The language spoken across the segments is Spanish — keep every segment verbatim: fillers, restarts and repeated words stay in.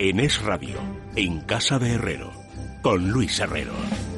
En Es Radio, en Casa de Herrero, con Luis Herrero.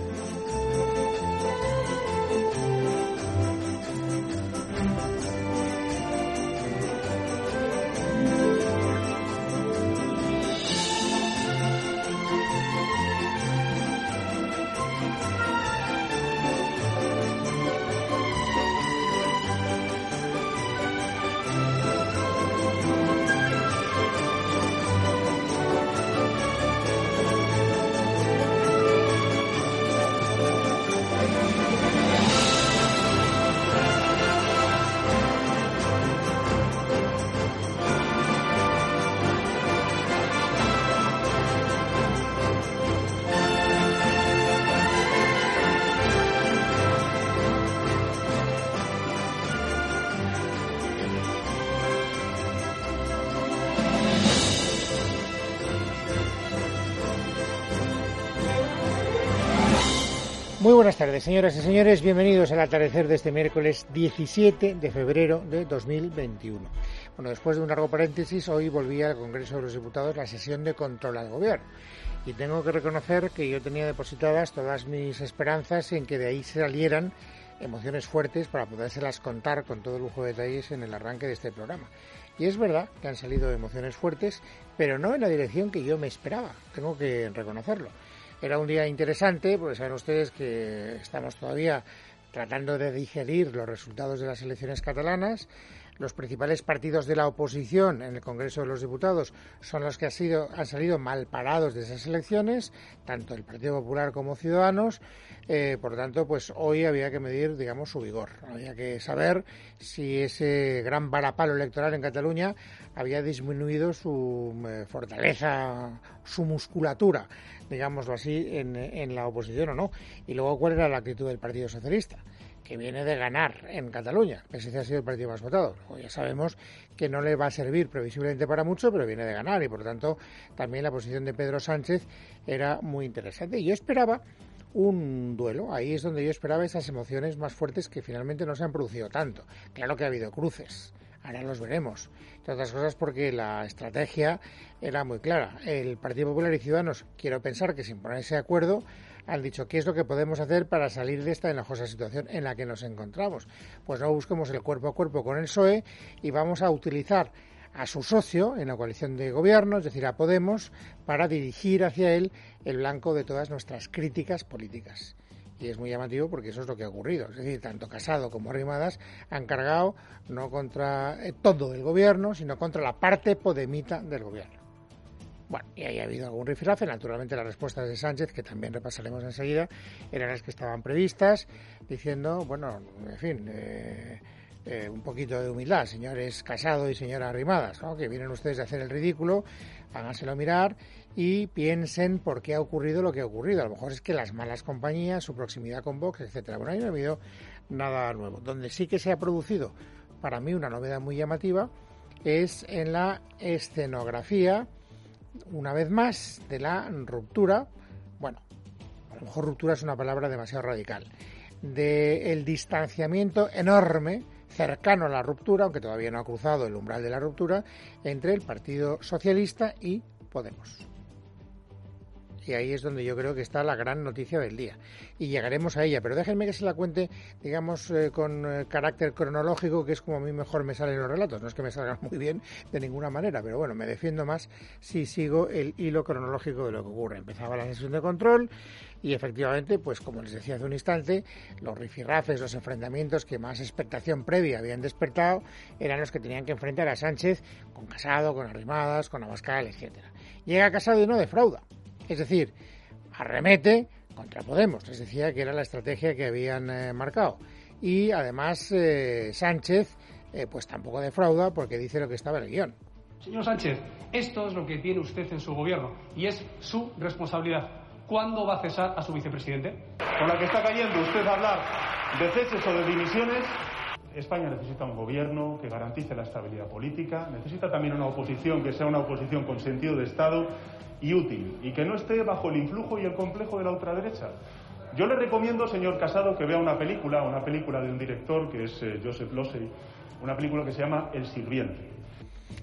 Muy buenas tardes, señoras y señores. Bienvenidos al atardecer de este miércoles diecisiete de febrero de dos mil veintiuno. Bueno, después de un largo paréntesis, hoy volví al Congreso de los Diputados la sesión de control al Gobierno. Y tengo que reconocer que yo tenía depositadas todas mis esperanzas en que de ahí salieran emociones fuertes para podérselas contar con todo lujo de detalles en el arranque de este programa. Y es verdad que han salido emociones fuertes, pero no en la dirección que yo me esperaba. Tengo que reconocerlo. Era un día interesante, porque saben ustedes que estamos todavía tratando de digerir los resultados de las elecciones catalanas. Los principales partidos de la oposición en el Congreso de los Diputados son los que han, sido, han salido mal parados de esas elecciones, tanto el Partido Popular como Ciudadanos. Eh, por lo tanto, pues hoy había que medir, digamos, su vigor. Había que saber si ese gran varapalo electoral en Cataluña había disminuido su eh, fortaleza, su musculatura, digámoslo así, en, en la oposición o no. Y luego, ¿cuál era la actitud del Partido Socialista?, que viene de ganar en Cataluña, pese a que ha sido el partido más votado. Luego ya sabemos que no le va a servir previsiblemente para mucho, pero viene de ganar y, por lo tanto, también la posición de Pedro Sánchez era muy interesante. Y yo esperaba un duelo, ahí es donde yo esperaba esas emociones más fuertes que finalmente no se han producido tanto. Claro que ha habido cruces, ahora los veremos. Entre otras cosas porque la estrategia era muy clara. El Partido Popular y Ciudadanos, quiero pensar que sin ponerse de acuerdo, han dicho qué es lo que podemos hacer para salir de esta enojosa situación en la que nos encontramos. Pues no busquemos el cuerpo a cuerpo con el P S O E y vamos a utilizar a su socio en la coalición de gobierno, es decir, a Podemos, para dirigir hacia él el blanco de todas nuestras críticas políticas. Y es muy llamativo porque eso es lo que ha ocurrido. Es decir, tanto Casado como Arrimadas han cargado no contra eh, todo el gobierno, sino contra la parte podemita del gobierno. Bueno, y ahí ha habido algún rifirrafe. Naturalmente las respuestas de Sánchez, que también repasaremos enseguida, eran las que estaban previstas, diciendo, bueno, en fin, eh, eh, un poquito de humildad, señores Casado y señora Arrimadas, ¿no?, que vienen ustedes a hacer el ridículo, háganselo mirar y piensen por qué ha ocurrido lo que ha ocurrido. A lo mejor es que las malas compañías, su proximidad con Vox, etcétera. Bueno, ahí no ha habido nada nuevo. Donde sí que se ha producido, para mí, una novedad muy llamativa, es en la escenografía, una vez más, de la ruptura, bueno, a lo mejor ruptura es una palabra demasiado radical, del distanciamiento enorme, cercano a la ruptura, aunque todavía no ha cruzado el umbral de la ruptura, entre el Partido Socialista y Podemos. Y ahí es donde yo creo que está la gran noticia del día. Y llegaremos a ella, pero déjenme que se la cuente, digamos, eh, con eh, carácter cronológico, que es como a mí mejor me salen los relatos. No es que me salgan muy bien de ninguna manera, pero bueno, me defiendo más si sigo el hilo cronológico de lo que ocurre. Empezaba la sesión de control y efectivamente, pues como les decía hace un instante, los rifirrafes, los enfrentamientos que más expectación previa habían despertado eran los que tenían que enfrentar a Sánchez con Casado, con Arrimadas, con Abascal, etcétera. Llega Casado y no defrauda. Es decir, arremete contra Podemos. Les decía que era la estrategia que habían eh, marcado. Y además eh, Sánchez eh, pues tampoco defrauda porque dice lo que estaba en el guión. Señor Sánchez, esto es lo que tiene usted en su gobierno y es su responsabilidad. ¿Cuándo va a cesar a su vicepresidente? Con la que está cayendo usted a hablar de ceses o de dimisiones. España necesita un gobierno que garantice la estabilidad política, necesita también una oposición que sea una oposición con sentido de Estado y útil, y que no esté bajo el influjo y el complejo de la ultraderecha. Yo le recomiendo, señor Casado, que vea una película, una película de un director que es eh, Joseph Losey, una película que se llama El Sirviente.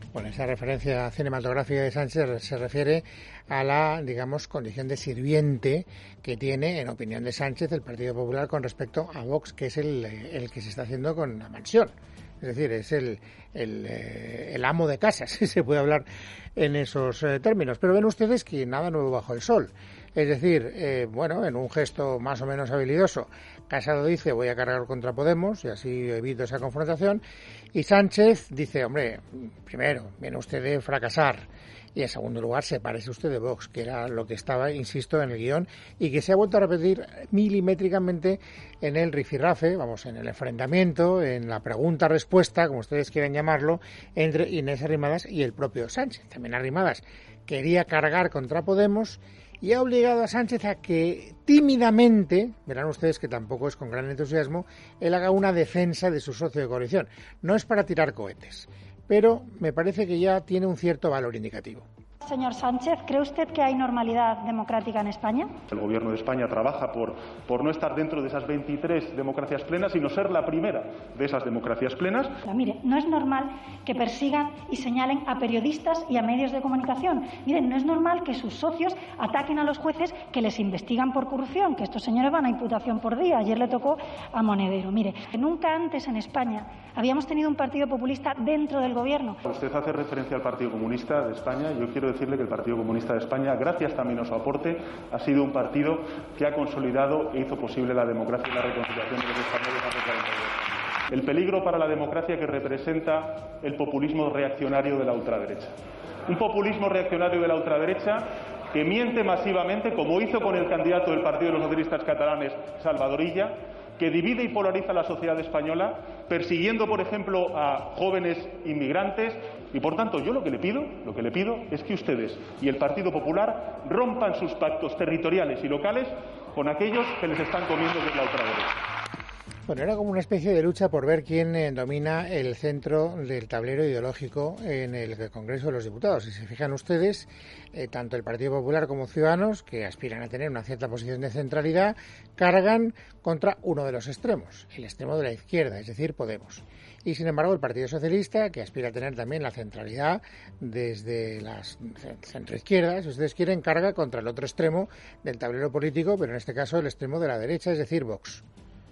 Bueno, esa referencia cinematográfica de Sánchez se refiere a la, digamos, condición de sirviente que tiene, en opinión de Sánchez, el Partido Popular con respecto a Vox, que es el, el que se está haciendo con la mansión. Es decir, es el, el, el amo de casa, si se puede hablar en esos eh, términos. Pero ven ustedes que nada nuevo bajo el sol. Es decir, eh, bueno, en un gesto más o menos habilidoso, Casado dice voy a cargar contra Podemos y así evito esa confrontación, y Sánchez dice, hombre, primero, viene usted de fracasar, y en segundo lugar, sepárese usted de Vox, que era lo que estaba, insisto, en el guión, y que se ha vuelto a repetir milimétricamente en el rifirrafe, vamos, en el enfrentamiento, en la pregunta-respuesta, como ustedes quieran llamarlo, entre Inés Arrimadas y el propio Sánchez. También Arrimadas quería cargar contra Podemos y ha obligado a Sánchez a que tímidamente, verán ustedes que tampoco es con gran entusiasmo, él haga una defensa de su socio de coalición. No es para tirar cohetes, pero me parece que ya tiene un cierto valor indicativo. Señor Sánchez, ¿cree usted que hay normalidad democrática en España? El Gobierno de España trabaja por, por no estar dentro de esas veintitrés democracias plenas, sino ser la primera de esas democracias plenas. Mire, no es normal que persigan y señalen a periodistas y a medios de comunicación. Miren, no es normal que sus socios ataquen a los jueces que les investigan por corrupción, que estos señores van a imputación por día. Ayer le tocó a Monedero. Mire, nunca antes en España habíamos tenido un partido populista dentro del Gobierno. Usted hace referencia al Partido Comunista de España. Yo quiero decirle que el Partido Comunista de España, gracias también a su aporte, ha sido un partido que ha consolidado e hizo posible la democracia y la reconciliación de los españoles hace cuarenta años. El peligro para la democracia que representa el populismo reaccionario de la ultraderecha. Un populismo reaccionario de la ultraderecha que miente masivamente, como hizo con el candidato del Partido de los Socialistas Catalanes, Salvador Illa, que divide y polariza la sociedad española, persiguiendo, por ejemplo, a jóvenes inmigrantes. Y, por tanto, yo lo que le pido, lo que le pido es que ustedes y el Partido Popular rompan sus pactos territoriales y locales con aquellos que les están comiendo de la ultraderecha. Bueno, era como una especie de lucha por ver quién eh, domina el centro del tablero ideológico en el Congreso de los Diputados. Si se fijan ustedes, eh, tanto el Partido Popular como Ciudadanos, que aspiran a tener una cierta posición de centralidad, cargan contra uno de los extremos, el extremo de la izquierda, es decir, Podemos. Y, sin embargo, el Partido Socialista, que aspira a tener también la centralidad desde las centroizquierdas, si ustedes quieren, carga contra el otro extremo del tablero político, pero en este caso el extremo de la derecha, es decir, Vox.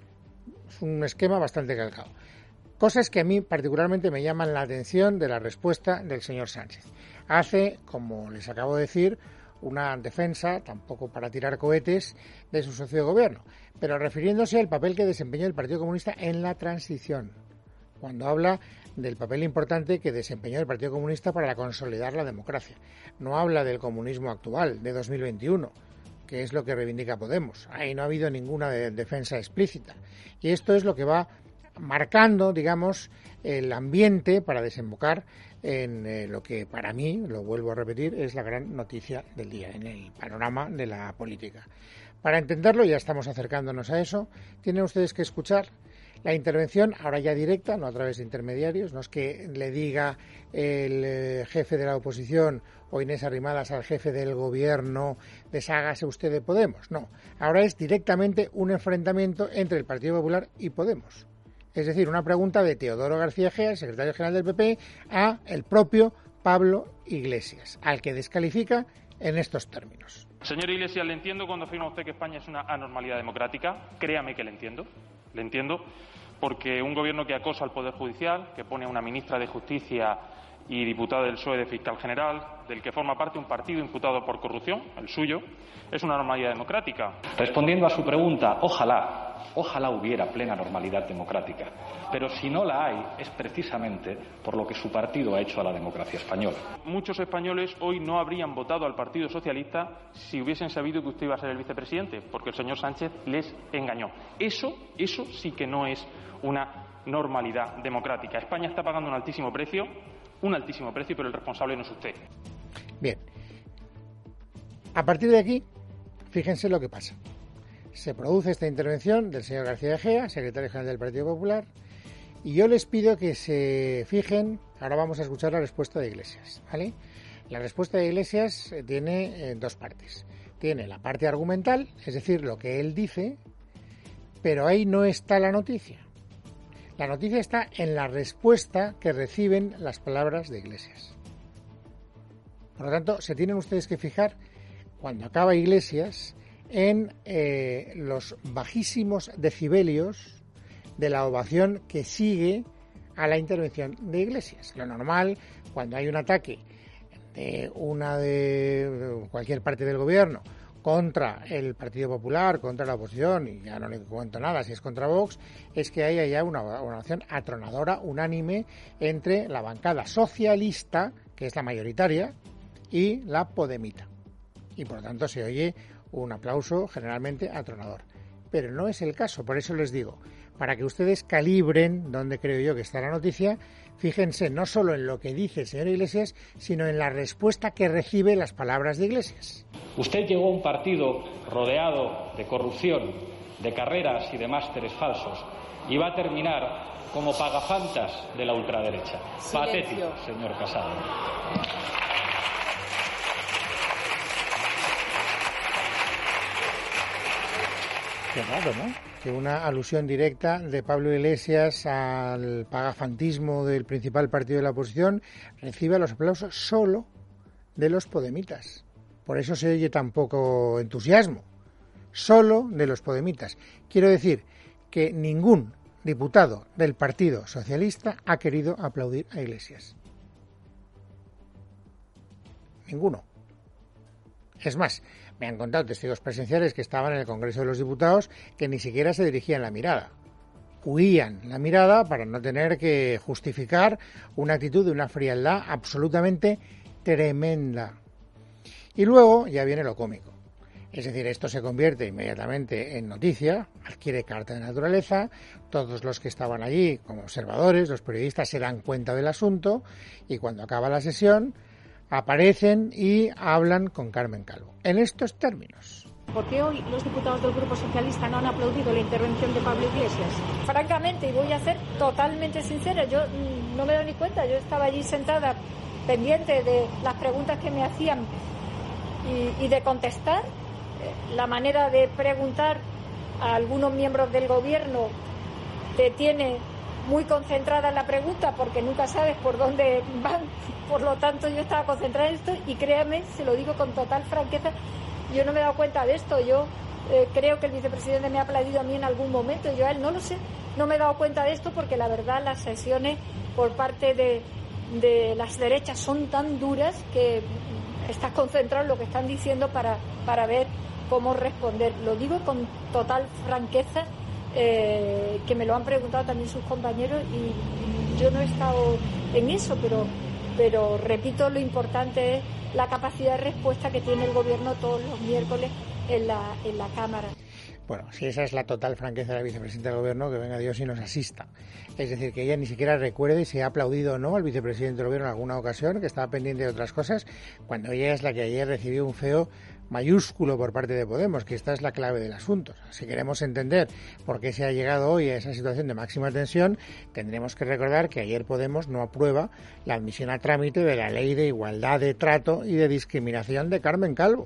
Es un esquema bastante calcado. Cosas que a mí particularmente me llaman la atención de la respuesta del señor Sánchez. Hace, como les acabo de decir, una defensa, tampoco para tirar cohetes, de su socio de gobierno, pero refiriéndose al papel que desempeñó el Partido Comunista en la transición, cuando habla del papel importante que desempeñó el Partido Comunista para consolidar la democracia. No habla del comunismo actual, de dos mil veintiuno, que es lo que reivindica Podemos. Ahí no ha habido ninguna de defensa explícita. Y esto es lo que va marcando, digamos, el ambiente para desembocar en eh, lo que para mí, lo vuelvo a repetir, es la gran noticia del día, en el panorama de la política. Para entenderlo, ya estamos acercándonos a eso, tienen ustedes que escuchar la intervención, ahora ya directa, no a través de intermediarios, no es que le diga el eh, jefe de la oposición o Inés Arrimadas al jefe del gobierno, deshágase usted de Podemos, no. Ahora es directamente un enfrentamiento entre el Partido Popular y Podemos. Es decir, una pregunta de Teodoro García Egea, el secretario general del P P, a el propio Pablo Iglesias, al que descalifica en estos términos. Señor Iglesias, le entiendo cuando afirma usted que España es una anormalidad democrática. Créame que le entiendo. Le entiendo, porque un gobierno que acosa al Poder Judicial, que pone a una ministra de Justicia y diputada del P S O E de fiscal general, del que forma parte un partido imputado por corrupción, el suyo, es una normalidad democrática. Respondiendo a su pregunta, ojalá, ojalá hubiera plena normalidad democrática. Pero si no la hay, es precisamente por lo que su partido ha hecho a la democracia española. Muchos españoles hoy no habrían votado al Partido Socialista si hubiesen sabido que usted iba a ser el vicepresidente, porque el señor Sánchez les engañó. Eso, eso sí que no es una normalidad democrática. España está pagando un altísimo precio, un altísimo precio, pero el responsable no es usted. Bien. A partir de aquí, fíjense lo que pasa. Se produce esta intervención del señor García Egea, secretario general del Partido Popular, y yo les pido que se fijen, ahora vamos a escuchar la respuesta de Iglesias, ¿vale? La respuesta de Iglesias tiene eh, dos partes. Tiene la parte argumental, es decir, lo que él dice, pero ahí no está la noticia. La noticia está en la respuesta que reciben las palabras de Iglesias. Por lo tanto, se tienen ustedes que fijar, cuando acaba Iglesias, en eh, los bajísimos decibelios de la ovación que sigue a la intervención de Iglesias. Lo normal, cuando hay un ataque de una de cualquier parte del gobierno contra el Partido Popular, contra la oposición, y ya no le cuento nada si es contra Vox, es que haya ya una, una acción atronadora, unánime, entre la bancada socialista, que es la mayoritaria, y la podemita. Y por lo tanto se oye un aplauso generalmente atronador. Pero no es el caso, por eso les digo, para que ustedes calibren donde creo yo que está la noticia, fíjense no solo en lo que dice el señor Iglesias, sino en la respuesta que recibe las palabras de Iglesias. Usted llegó a un partido rodeado de corrupción, de carreras y de másteres falsos, y va a terminar como pagafantas de la ultraderecha. Silencio. Patético, señor Casado. Qué raro, ¿no? Que una alusión directa de Pablo Iglesias al pagafantismo del principal partido de la oposición reciba los aplausos solo de los podemitas. Por eso se oye tan poco entusiasmo. Solo de los podemitas. Quiero decir que ningún diputado del Partido Socialista ha querido aplaudir a Iglesias. Ninguno. Es más, me han contado testigos presenciales que estaban en el Congreso de los Diputados que ni siquiera se dirigían la mirada. Huían la mirada para no tener que justificar una actitud de una frialdad absolutamente tremenda. Y luego ya viene lo cómico. Es decir, esto se convierte inmediatamente en noticia, adquiere carta de naturaleza, todos los que estaban allí como observadores, los periodistas se dan cuenta del asunto y cuando acaba la sesión aparecen y hablan con Carmen Calvo. En estos términos. ¿Por qué hoy los diputados del Grupo Socialista no han aplaudido la intervención de Pablo Iglesias? Francamente, y voy a ser totalmente sincera, yo no me doy ni cuenta, yo estaba allí sentada pendiente de las preguntas que me hacían y, y de contestar. La manera de preguntar a algunos miembros del gobierno te tiene muy concentrada en la pregunta porque nunca sabes por dónde van. Por lo tanto, yo estaba concentrada en esto y créame, se lo digo con total franqueza, yo no me he dado cuenta de esto. Yo eh, creo que el vicepresidente me ha aplaudido a mí en algún momento, yo a él no lo sé, no me he dado cuenta de esto porque la verdad las sesiones por parte de, de las derechas son tan duras que estás concentrado en lo que están diciendo para, para ver cómo responder. Lo digo con total franqueza, eh, que me lo han preguntado también sus compañeros y yo no he estado en eso, pero, pero repito, lo importante es la capacidad de respuesta que tiene el gobierno todos los miércoles en la, en la Cámara. Bueno, si esa es la total franqueza de la vicepresidenta del gobierno, que venga Dios y nos asista. Es decir, que ella ni siquiera recuerde si ha aplaudido o no al vicepresidente del gobierno en alguna ocasión, que estaba pendiente de otras cosas, cuando ella es la que ayer recibió un feo mayúsculo por parte de Podemos, que esta es la clave del asunto. Si queremos entender por qué se ha llegado hoy a esa situación de máxima tensión, tendremos que recordar que ayer Podemos no aprueba la admisión a trámite de la Ley de Igualdad de Trato y de Discriminación de Carmen Calvo.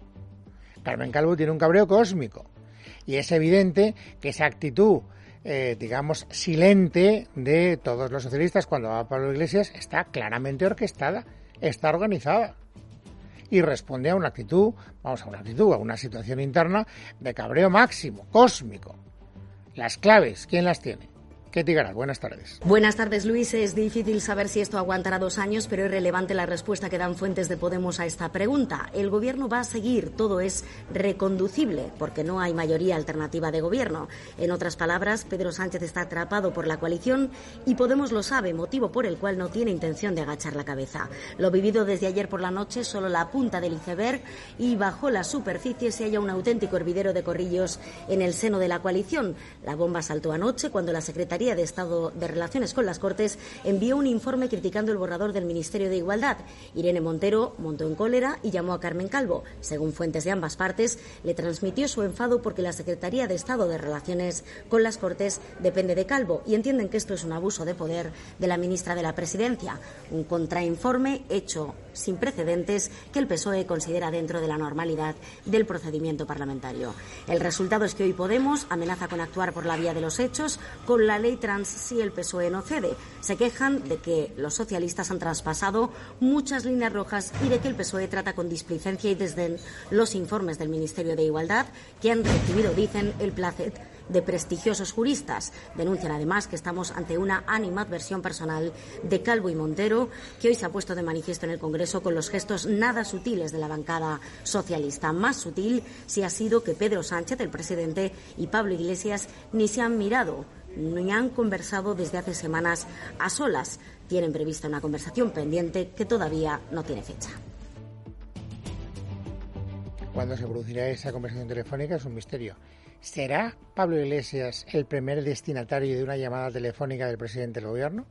Carmen Calvo tiene un cabreo cósmico. Y es evidente que esa actitud, eh, digamos, silente de todos los socialistas cuando va a Pablo Iglesias está claramente orquestada, está organizada. Y responde a una actitud, vamos a una actitud, a una situación interna de cabreo máximo, cósmico. Las claves, ¿quién las tiene? Ketty Garat, buenas tardes. Buenas tardes, Luis. Es difícil saber si esto aguantará dos años, pero es relevante la respuesta que dan fuentes de Podemos a esta pregunta. El gobierno va a seguir, todo es reconducible, porque no hay mayoría alternativa de gobierno. En otras palabras, Pedro Sánchez está atrapado por la coalición y Podemos lo sabe, motivo por el cual no tiene intención de agachar la cabeza. Lo vivido desde ayer por la noche, solo la punta del iceberg y bajo la superficie se halla un auténtico hervidero de corrillos en el seno de la coalición. La bomba saltó anoche cuando la Secretaría de Estado de Relaciones con las Cortes envió un informe criticando el borrador del Ministerio de Igualdad. Irene Montero montó en cólera y llamó a Carmen Calvo. Según fuentes de ambas partes, le transmitió su enfado porque la Secretaría de Estado de Relaciones con las Cortes depende de Calvo y entienden que esto es un abuso de poder de la ministra de la Presidencia. Un contrainforme hecho sin precedentes que el P S O E considera dentro de la normalidad del procedimiento parlamentario. El resultado es que hoy Podemos amenaza con actuar por la vía de los hechos con la ley trans si el P S O E no cede. Se quejan de que los socialistas han traspasado muchas líneas rojas y de que el P S O E trata con displicencia y desdén los informes del Ministerio de Igualdad que han recibido, dicen, el placet de prestigiosos juristas. Denuncian además que estamos ante una animadversión personal de Calvo y Montero, que hoy se ha puesto de manifiesto en el Congreso con los gestos nada sutiles de la bancada socialista. Más sutil si ha sido que Pedro Sánchez, el presidente, y Pablo Iglesias ni se han mirado ni han conversado desde hace semanas a solas. Tienen prevista una conversación pendiente que todavía no tiene fecha. ¿Cuándo se producirá esa conversación telefónica? Es un misterio. ¿Será Pablo Iglesias el primer destinatario de una llamada telefónica del presidente del gobierno?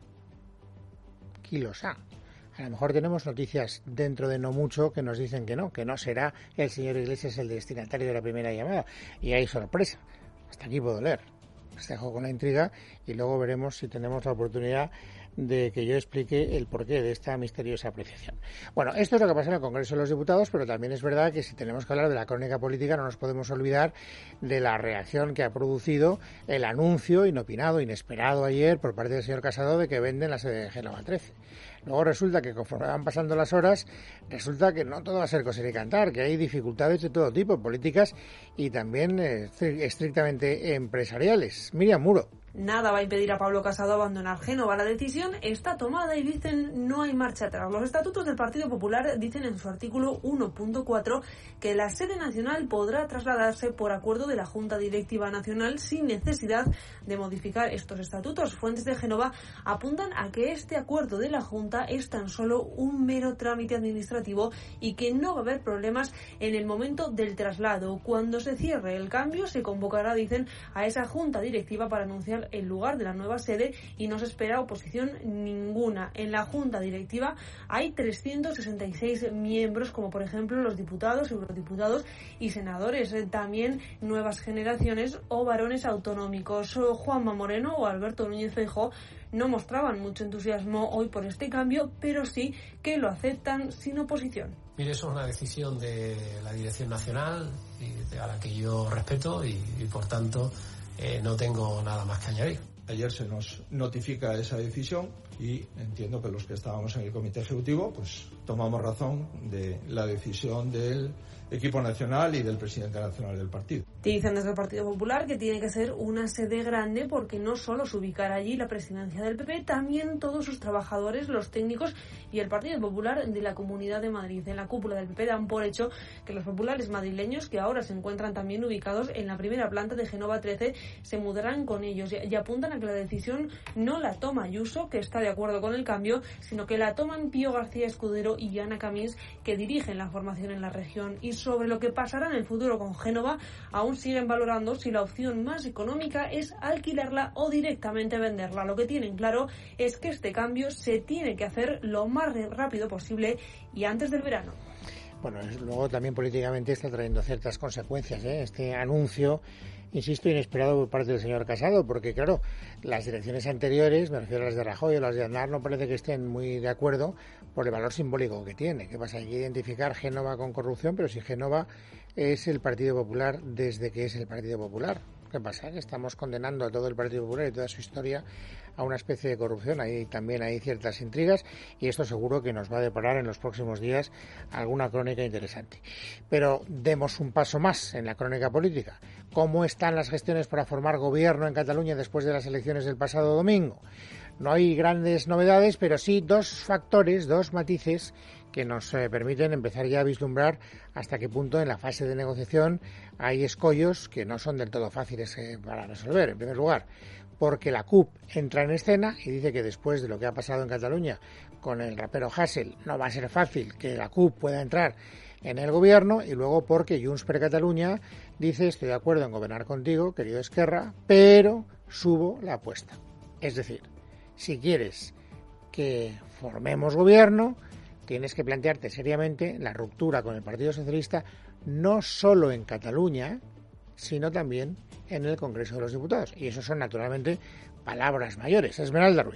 ¿Quién lo sabe? A lo mejor tenemos noticias dentro de no mucho que nos dicen que no, que no será el señor Iglesias el destinatario de la primera llamada. Y hay sorpresa. Hasta aquí puedo leer. Os dejo con la intriga y luego veremos si tenemos la oportunidad de que yo explique el porqué de esta misteriosa apreciación. Bueno, esto es lo que pasa en el Congreso de los Diputados, pero también es verdad que si tenemos que hablar de la crónica política no nos podemos olvidar de la reacción que ha producido el anuncio inopinado, inesperado ayer por parte del señor Casado de que venden la sede de Génova trece. Luego resulta que conforme van pasando las horas, resulta que no todo va a ser coser y cantar, que hay dificultades de todo tipo, políticas y también eh, estrictamente empresariales. Miriam Muro. Nada va a impedir a Pablo Casado abandonar Génova. La decisión está tomada y dicen no hay marcha atrás. Los estatutos del Partido Popular dicen en su artículo uno punto cuatro que la sede nacional podrá trasladarse por acuerdo de la Junta Directiva Nacional sin necesidad de modificar estos estatutos. Fuentes de Génova apuntan a que este acuerdo de la Junta es tan solo un mero trámite administrativo y que no va a haber problemas en el momento del traslado. Cuando se cierre el cambio se convocará, dicen, a esa Junta Directiva para anunciar el lugar de la nueva sede y no se espera oposición ninguna. En la Junta Directiva hay trescientos sesenta y seis miembros, como por ejemplo los diputados, eurodiputados y senadores. También nuevas generaciones o varones autonómicos. Juanma Moreno o Alberto Núñez Feijóo no mostraban mucho entusiasmo hoy por este cambio, pero sí que lo aceptan sin oposición. Mire, eso es una decisión de la Dirección Nacional y a la que yo respeto y, y por tanto Eh, no tengo nada más que añadir. Ayer se nos notifica esa decisión y entiendo que los que estábamos en el Comité Ejecutivo pues tomamos razón de la decisión del equipo nacional y del presidente nacional del partido. Dicen desde el Partido Popular que tiene que ser una sede grande porque no solo se ubicará allí la presidencia del P P, también todos sus trabajadores, los técnicos y el Partido Popular de la Comunidad de Madrid. En la cúpula del P P dan por hecho que los populares madrileños, que ahora se encuentran también ubicados en la primera planta de Génova trece, se mudarán con ellos y apuntan a que la decisión no la toma Ayuso, que está de acuerdo con el cambio, sino que la toman Pío García Escudero y Ana Camins, que dirigen la formación en la región. Y sobre lo que pasará en el futuro con Génova, aún siguen valorando si la opción más económica es alquilarla o directamente venderla. Lo que tienen claro es que este cambio se tiene que hacer lo más rápido posible y antes del verano. Bueno, luego también políticamente está trayendo ciertas consecuencias, ¿eh? Este anuncio, insisto, inesperado por parte del señor Casado, porque claro, las direcciones anteriores, me refiero a las de Rajoy o las de Aznar, no parece que estén muy de acuerdo por el valor simbólico que tiene. ¿Qué pasa? Hay que identificar Génova con corrupción, pero si Génova es el Partido Popular desde que es el Partido Popular. ¿Qué pasa? Que estamos condenando a todo el Partido Popular y toda su historia a una especie de corrupción. Ahí también hay ciertas intrigas y esto seguro que nos va a deparar en los próximos días alguna crónica interesante. Pero demos un paso más en la crónica política. ¿Cómo están las gestiones para formar gobierno en Cataluña después de las elecciones del pasado domingo? No hay grandes novedades, pero sí dos factores, dos matices que nos eh, permiten empezar ya a vislumbrar hasta qué punto en la fase de negociación hay escollos que no son del todo fáciles eh, para resolver. En primer lugar, porque la C U P entra en escena y dice que después de lo que ha pasado en Cataluña con el rapero Hasél no va a ser fácil que la C U P pueda entrar en el gobierno, y luego porque Junts per Catalunya dice estoy de acuerdo en gobernar contigo, querido Esquerra, pero subo la apuesta. Es decir, si quieres que formemos gobierno, tienes que plantearte seriamente la ruptura con el Partido Socialista, no solo en Cataluña, sino también en el Congreso de los Diputados. Y eso son, naturalmente, palabras mayores. Esmeralda Ruiz.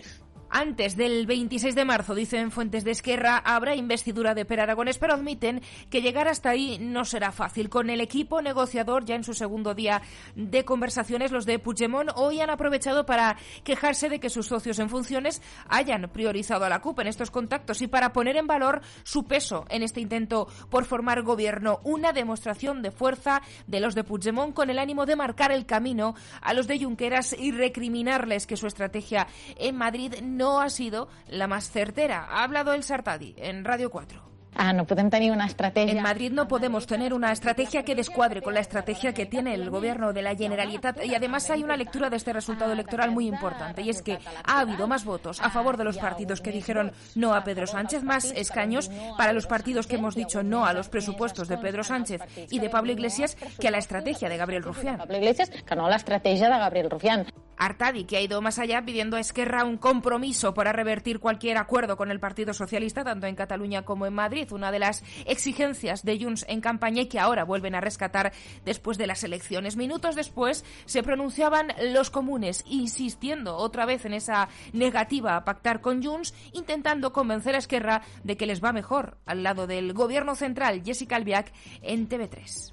Antes del veintiséis de marzo, dicen fuentes de Esquerra, habrá investidura de Pere Aragonés, pero admiten que llegar hasta ahí no será fácil. Con el equipo negociador ya en su segundo día de conversaciones, los de Puigdemont hoy han aprovechado para quejarse de que sus socios en funciones hayan priorizado a la CUP en estos contactos y para poner en valor su peso en este intento por formar gobierno. Una demostración de fuerza de los de Puigdemont con el ánimo de marcar el camino a los de Junqueras y recriminarles que su estrategia en Madrid no no ha sido la más certera. Ha hablado el Sartadi en Radio cuatro. Ah, no podemos tener una estrategia. En Madrid no podemos tener una estrategia que descuadre con la estrategia que tiene el gobierno de la Generalitat, y además hay una lectura de este resultado electoral muy importante, y es que ha habido más votos a favor de los partidos que dijeron no a Pedro Sánchez, más escaños para los partidos que hemos dicho no a los presupuestos de Pedro Sánchez y de Pablo Iglesias que a la estrategia de Gabriel Rufián. Pablo Iglesias que no a la estrategia de Gabriel Rufián. Artadi, que ha ido más allá pidiendo a Esquerra un compromiso para revertir cualquier acuerdo con el Partido Socialista, tanto en Cataluña como en Madrid, una de las exigencias de Junts en campaña y que ahora vuelven a rescatar después de las elecciones. Minutos después se pronunciaban los comunes, insistiendo otra vez en esa negativa a pactar con Junts, intentando convencer a Esquerra de que les va mejor al lado del gobierno central. Jessica Albiach en T V tres.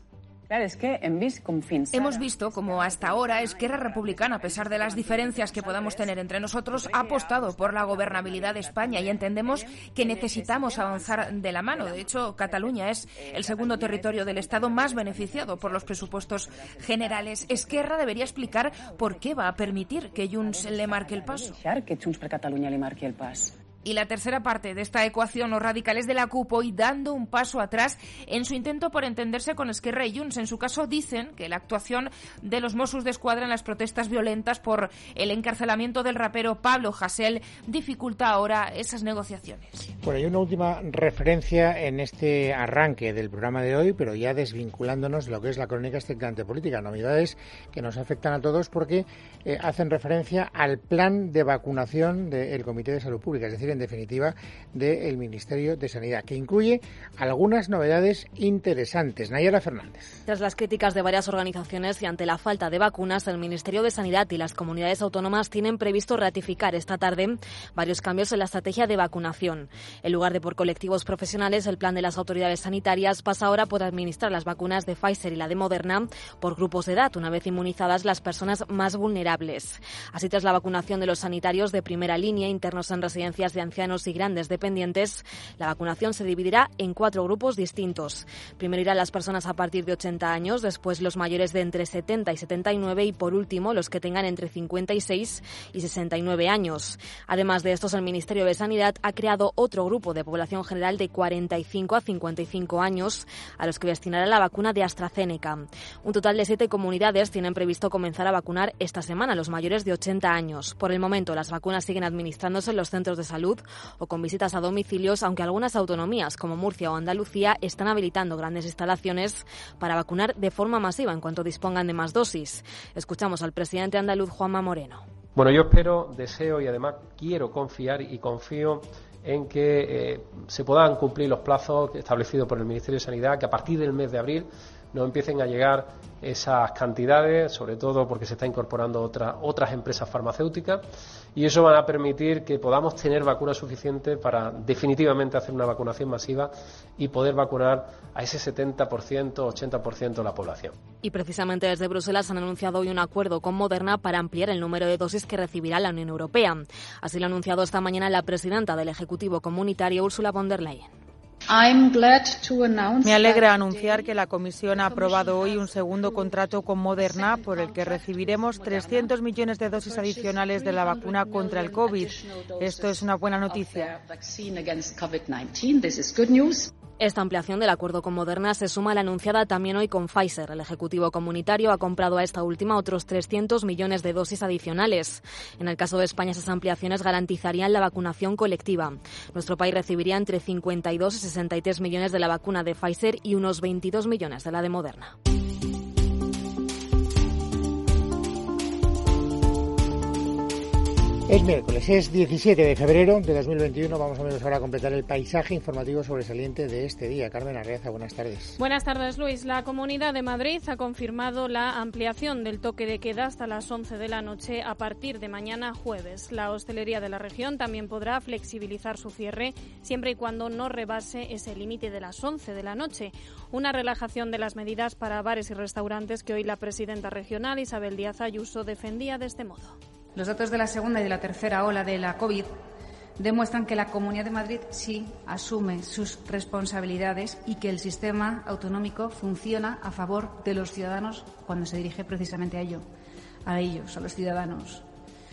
Hemos visto como hasta ahora Esquerra Republicana, a pesar de las diferencias que podamos tener entre nosotros, ha apostado por la gobernabilidad de España y entendemos que necesitamos avanzar de la mano. De hecho, Cataluña es el segundo territorio del Estado más beneficiado por los presupuestos generales. Esquerra debería explicar por qué va a permitir que Junts le marque el paso. Que Junts per Catalunya le marque el pas. Y la tercera parte de esta ecuación, los radicales de la CUP hoy dando un paso atrás en su intento por entenderse con Esquerra y Junts. En su caso dicen que la actuación de los Mossos d'Esquadra en las protestas violentas por el encarcelamiento del rapero Pablo Hasél dificulta ahora esas negociaciones. Bueno, hay una última referencia en este arranque del programa de hoy, pero ya desvinculándonos de lo que es la crónica estrictamente política. Novedades que nos afectan a todos porque eh, hacen referencia al plan de vacunación del Comité de Salud Pública, es decir, en definitiva, del Ministerio de Sanidad, que incluye algunas novedades interesantes. Nayara Fernández. Tras las críticas de varias organizaciones y ante la falta de vacunas, el Ministerio de Sanidad y las comunidades autónomas tienen previsto ratificar esta tarde varios cambios en la estrategia de vacunación. En lugar de por colectivos profesionales, el plan de las autoridades sanitarias pasa ahora por administrar las vacunas de Pfizer y la de Moderna por grupos de edad, una vez inmunizadas las personas más vulnerables. Así, tras la vacunación de los sanitarios de primera línea, internos en residencias de ancianos y grandes dependientes, la vacunación se dividirá en cuatro grupos distintos. Primero irán las personas a partir de ochenta años, después los mayores de entre setenta y setenta y nueve y por último los que tengan entre cincuenta y seis y sesenta y nueve años. Además de estos, el Ministerio de Sanidad ha creado otro grupo de población general de cuarenta y cinco a cincuenta y cinco años a los que destinará la vacuna de AstraZeneca. Un total de siete comunidades tienen previsto comenzar a vacunar esta semana a los mayores de ochenta años. Por el momento, las vacunas siguen administrándose en los centros de salud o con visitas a domicilios, aunque algunas autonomías como Murcia o Andalucía están habilitando grandes instalaciones para vacunar de forma masiva en cuanto dispongan de más dosis. Escuchamos al presidente andaluz, Juanma Moreno. Bueno, yo espero, deseo y además quiero confiar y confío en que eh, se puedan cumplir los plazos establecidos por el Ministerio de Sanidad, que a partir del mes de abril nos empiecen a llegar esas cantidades, sobre todo porque se está incorporando otra, otras empresas farmacéuticas, y eso va a permitir que podamos tener vacunas suficientes para definitivamente hacer una vacunación masiva y poder vacunar a ese setenta por ciento, ochenta por ciento de la población. Y precisamente desde Bruselas han anunciado hoy un acuerdo con Moderna para ampliar el número de dosis que recibirá la Unión Europea. Así lo ha anunciado esta mañana la presidenta del Ejecutivo Comunitario, Ursula von der Leyen. Me alegra anunciar que la Comisión ha aprobado hoy un segundo contrato con Moderna por el que recibiremos trescientos millones de dosis adicionales de la vacuna contra el COVID. Esto es una buena noticia. Esta ampliación del acuerdo con Moderna se suma a la anunciada también hoy con Pfizer. El Ejecutivo Comunitario ha comprado a esta última otros trescientos millones de dosis adicionales. En el caso de España, esas ampliaciones garantizarían la vacunación colectiva. Nuestro país recibiría entre cincuenta y dos y sesenta y tres millones de la vacuna de Pfizer y unos veintidós millones de la de Moderna. Es miércoles, es diecisiete de febrero de dos mil veintiuno. Vamos a menos ahora a completar el paisaje informativo sobresaliente de este día. Carmen Arreaza, buenas tardes. Buenas tardes, Luis. La Comunidad de Madrid ha confirmado la ampliación del toque de queda hasta las once de la noche a partir de mañana jueves. La hostelería de la región también podrá flexibilizar su cierre siempre y cuando no rebase ese límite de las once de la noche. Una relajación de las medidas para bares y restaurantes que hoy la presidenta regional, Isabel Díaz Ayuso, defendía de este modo. Los datos de la segunda y de la tercera ola de la COVID demuestran que la Comunidad de Madrid sí asume sus responsabilidades y que el sistema autonómico funciona a favor de los ciudadanos cuando se dirige precisamente a ello, a ellos, a los ciudadanos.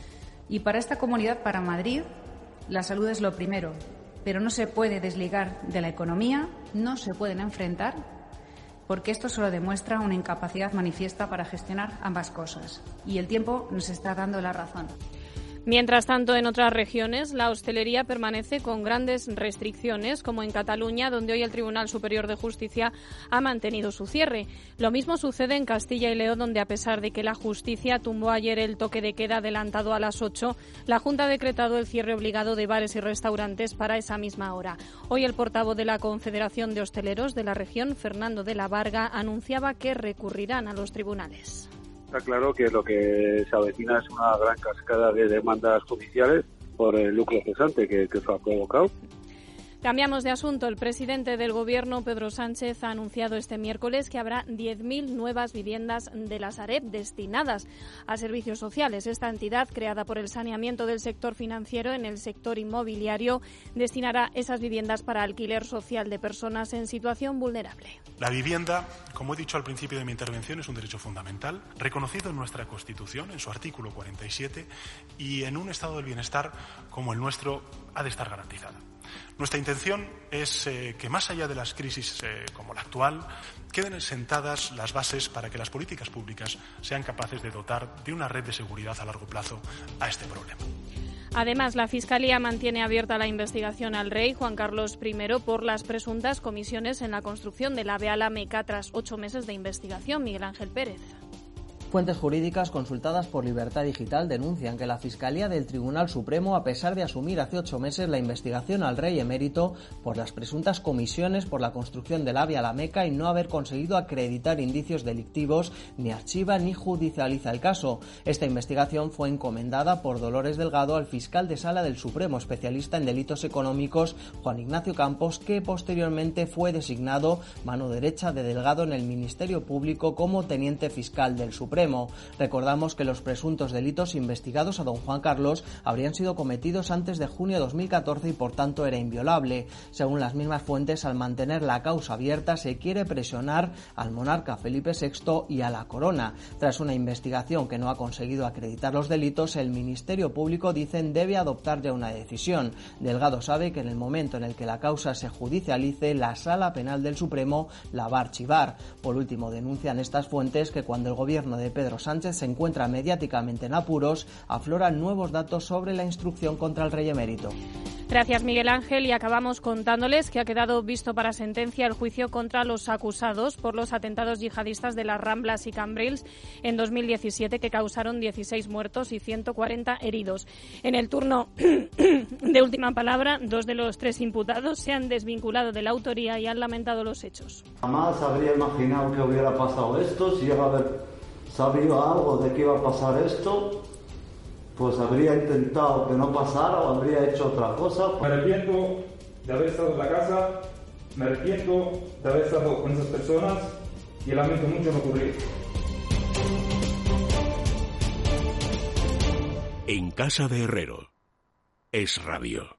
Y para esta comunidad, para Madrid, la salud es lo primero, pero no se puede desligar de la economía, no se pueden enfrentar, porque esto solo demuestra una incapacidad manifiesta para gestionar ambas cosas. Y el tiempo nos está dando la razón. Mientras tanto, en otras regiones, la hostelería permanece con grandes restricciones, como en Cataluña, donde hoy el Tribunal Superior de Justicia ha mantenido su cierre. Lo mismo sucede en Castilla y León, donde a pesar de que la justicia tumbó ayer el toque de queda adelantado a las ocho, la Junta ha decretado el cierre obligado de bares y restaurantes para esa misma hora. Hoy el portavoz de la Confederación de Hosteleros de la región, Fernando de la Varga, anunciaba que recurrirán a los tribunales. Está claro que lo que se avecina es una gran cascada de demandas judiciales por el lucro cesante que, que eso ha provocado. Cambiamos de asunto. El presidente del Gobierno, Pedro Sánchez, ha anunciado este miércoles que habrá diez mil nuevas viviendas de la Sareb destinadas a servicios sociales. Esta entidad, creada por el saneamiento del sector financiero en el sector inmobiliario, destinará esas viviendas para alquiler social de personas en situación vulnerable. La vivienda, como he dicho al principio de mi intervención, es un derecho fundamental, reconocido en nuestra Constitución, en su artículo cuarenta y siete, y en un estado del bienestar como el nuestro ha de estar garantizada. Nuestra intención es eh, que más allá de las crisis eh, como la actual, queden sentadas las bases para que las políticas públicas sean capaces de dotar de una red de seguridad a largo plazo a este problema. Además, la Fiscalía mantiene abierta la investigación al rey Juan Carlos primero por las presuntas comisiones en la construcción del AVE a la Meca tras ocho meses de investigación. Miguel Ángel Pérez. Fuentes jurídicas consultadas por Libertad Digital denuncian que la Fiscalía del Tribunal Supremo, a pesar de asumir hace ocho meses la investigación al rey emérito por las presuntas comisiones por la construcción del AVE a la Meca y no haber conseguido acreditar indicios delictivos, ni archiva ni judicializa el caso. Esta investigación fue encomendada por Dolores Delgado al fiscal de Sala del Supremo, especialista en delitos económicos, Juan Ignacio Campos, que posteriormente fue designado mano derecha de Delgado en el Ministerio Público como teniente fiscal del Supremo. Recordamos que los presuntos delitos investigados a don Juan Carlos habrían sido cometidos antes de junio de dos mil catorce y por tanto era inviolable. Según las mismas fuentes, al mantener la causa abierta se quiere presionar al monarca Felipe sexto y a la corona. Tras una investigación que no ha conseguido acreditar los delitos, el Ministerio Público, dicen, debe adoptar ya una decisión. Delgado sabe que en el momento en el que la causa se judicialice, la Sala Penal del Supremo la va a archivar. Por último, denuncian estas fuentes que cuando el gobierno de Pedro Sánchez se encuentra mediáticamente en apuros, afloran nuevos datos sobre la instrucción contra el rey emérito. Gracias, Miguel Ángel. Y acabamos contándoles que ha quedado visto para sentencia el juicio contra los acusados por los atentados yihadistas de las Ramblas y Cambrils en dos mil diecisiete, que causaron dieciséis muertos y ciento cuarenta heridos. En el turno de última palabra, dos de los tres imputados se han desvinculado de la autoría y han lamentado los hechos. Jamás habría imaginado que hubiera pasado esto. Si iba a haber sabido algo de que iba a pasar esto, pues habría intentado que no pasara o habría hecho otra cosa. Me arrepiento de haber estado en la casa, me arrepiento de haber estado con esas personas y lamento mucho lo ocurrido. En casa de Herrero, Es Radio.